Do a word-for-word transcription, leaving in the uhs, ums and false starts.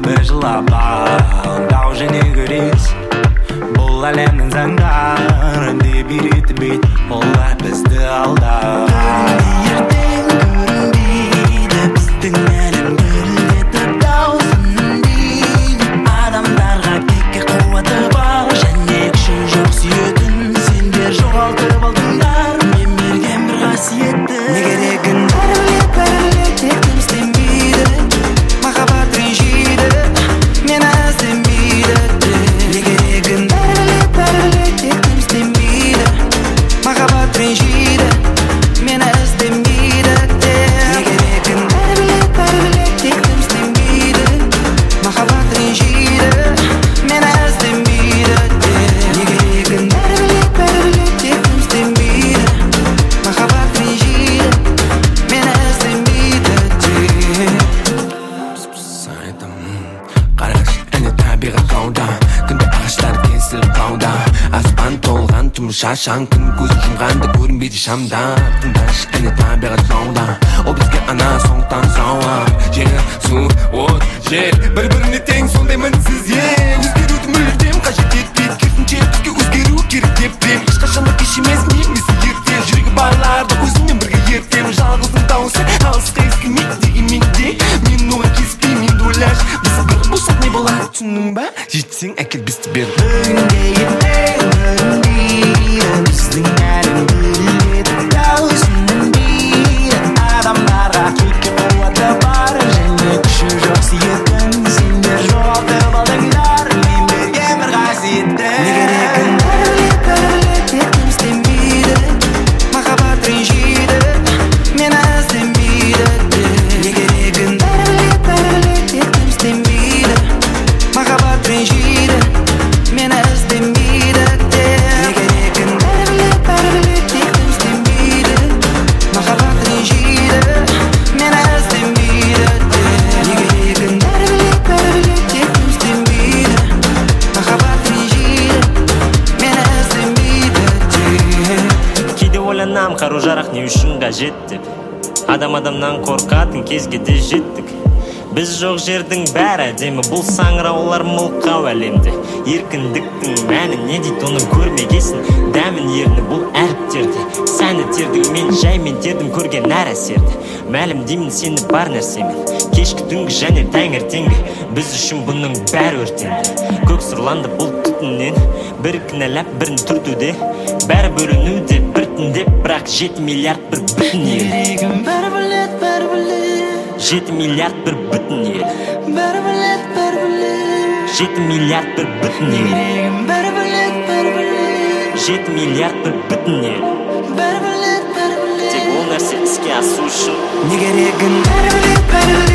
бір жылап дау және күрес бұл әлемнің заңдары деп үйретті бет олар бізді алдап ертең көрінбейді біздің әлем гүлдетіп даусың дейді адамдарға текке қуаты бар және күші жоқ сүйетін сендер жоғалтып алдыңдар мен берген бір қасиетті не керегін бәрі білет бәрі білет тек кім істемейді махаббат ренжиді мені іздемейді не керегін бәрі білет бәрі білет тек кім істемейді махаббат ренжиді мені іздемейді не керегін бәрі білет бәрі білет тек кім істемейді махаббат ренжиді мені іздемейді не керегін бәрі білет бәрі білет тек кім істемейді махаббат ренжиді мені іздемейді қараш әне табиғат қауда күнде ағаштар кесіліп қауда аспан толған тұм шашаң күн көз жұмғанда көрінбейді шамда тыңдашы әне табиғат қауда ол бізге ана сондықтан сауап жер су от жер бір біріне тең сондай мінсіз е өзгеруді мүлдем қажет етпейді керісінше бізге өзгеру керек деп білем ешқашан да кеш емес немесе ерте жүрегі барларды өзіңмен бірге ертем жалғыздың дауысы алысқа естілмейді дегенмен де мен оған келіспеймін енді ойлашы біз бір болсақ не болады түсіндің ба жетсең әкел бізді бер бүгінге ертең көрінбейді біздің әлем гүлдетіп даусың дейді адамдарға текке қуаты бар және күші жоқ сүйетін сендер жоғалтып алдыңдар мен берген бір қасиетті не керегін бәрі білет бәрі білет тек кім істемейді махаббат ренжиді мені іздемейді не керегін бәрі білет бәрі білет тек кім істемейді махаббат ренжиді мені іздемейді не керегін бәрі білет бәрі білет тек кім істемейді махаббат ренжиді мені іздемейді не керегін бәрі білет бәрі білет тек кім істемейді махаббат ренжиді мені іздемейді кейде ойланам қару-жарақ не үшін қажет деп адам адамнан қорқатын кезге де жеттік біз жоқ жердің бәрі әдемі бұл саңыраулар мылқау әлемде еркіндіктің мәні не дейді оны көрмегесін дәмін ерні бұл әріптерде сәні тердің мен жаймен тердім көрген әр әсерді мәлім деймін сені бар нәрсемен кешкі түнгі және таңертеңгі біз үшін бұның бәрі өртенді көк сұрланды бұл түтіннен бір кінәлап бірін түртуде бәрі бөлінуде біртіндеп бірақ жеті миллиард бір бүтін ел керегін бәрі білет бәрі білет жеті миллиард бір бүтін ел бәрі білет бәрі білет жеті миллиард бір бүтін ел керегін бәрі білет бәрі білет жеті миллиард бір бүтін ел бәрі білет бәрі білет тек ол нәрсе іске асу үшін не керегін бәрі білет бәрі білет